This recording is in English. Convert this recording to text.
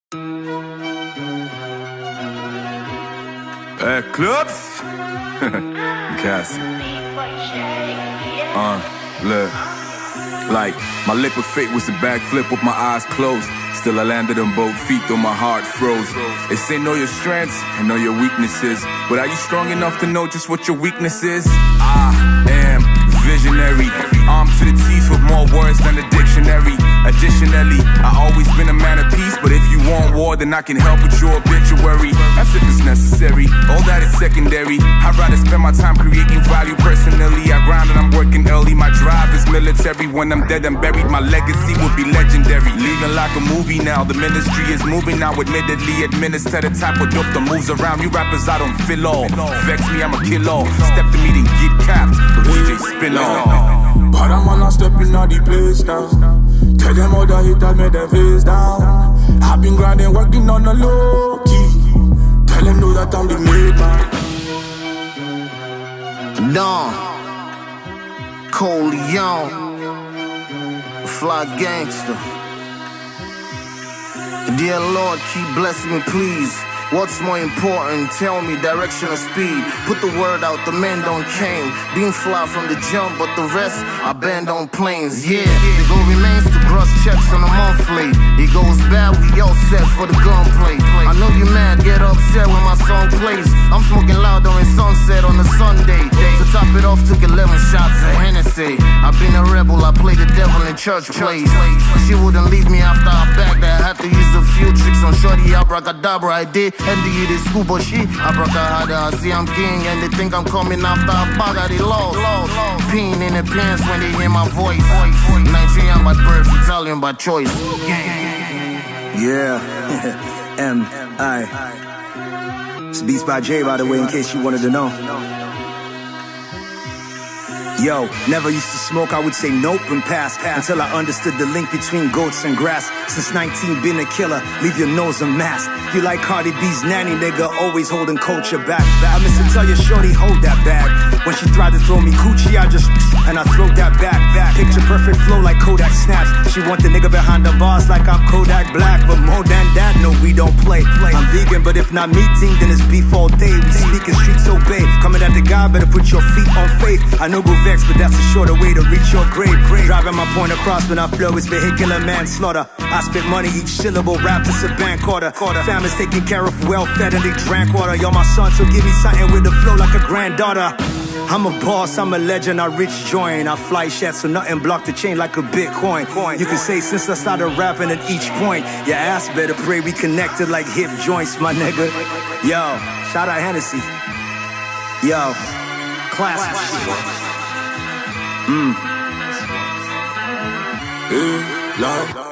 Clubs? Cassie. Look. Like, my liquid fate was a backflip with my eyes closed. Still I landed on both feet though my heart froze. They say know your strengths and know your weaknesses, but are you strong enough to know just what your weakness is? I am visionary, armed to the teeth with more words than a dictionary. Additionally, I always been a man of peace, but if you want war, then I can help with your obituary. That's if it's necessary, all that is secondary. I'd rather spend my time creating value personally. I grind and I'm working early, my drive is military. When I'm dead and buried, my legacy will be legendary. Leaving like a movie now, the ministry is moving now. Admittedly, administer the type of dope that moves around. You rappers, I don't feel all. Vex me, I'ma kill all. Step to me, then get capped. The DJ spin on. But I'm on a step in the place now. Tell them all the hit that made them face down. I've been grinding, working on the low key. Tell them know that I'm the made man. Don Coleon, fly gangster. Dear Lord, keep blessing me, please. What's more important? Tell me direction or speed. Put the word out, the men don't came. Being fly from the jump, but the rest I band on planes. Yeah, the goal remains to cross checks on a monthly. It goes bad, we all set for the gunplay. I know you mad, get upset when my song plays. I'm smoking loud during sunset on a Sunday. To top it off, took 11 shots of Hennessy. I've been a rebel, I play the devil in church plays. She wouldn't leave me after I bagged her. I had to use a few tricks on shorty, abracadabra, I did. And the school, but she abracadabra. I see I'm king and they think I'm coming after a bag of the lost. Peeing in the pants when they hear my voice. Nigerian by birth, Italian by choice. Yeah, M.I. It's Beats by Jay, by the way, in case you wanted to know. Yo, never used to smoke, I would say nope and pass until I understood the link between goats and grass. Since 19, been a killer, leave your nose a mask. You like Cardi B's nanny, nigga, always holding culture back. I miss to tell your shorty, hold that bag. When she tried to throw me coochie, I just and I throw that back. Picture perfect flow like Kodak snaps. She want the nigga behind the bars like I'm Kodak Black. But more than that, no, we don't play. I'm vegan, but if not meeting, then it's beef all day. We speaking streets obey. Coming at the guy, better put your feet on faith. I know go vex, but that's a shorter way to reach your grave. Driving my point across when I flow is vehicular manslaughter. I spit money, each syllable rap is a bank quarter. Families taken care of, well fed, and they drank water. Yo, my son, so give me something with the flow like a granddaughter. I'm a boss, I'm a legend, I rich join. I fly shit so nothing block the chain like a Bitcoin. You can say since I started rapping at each point, your ass better pray we connected like hip joints, my nigga. Yo, shout out Hennessy. Yo, classic shit. Love.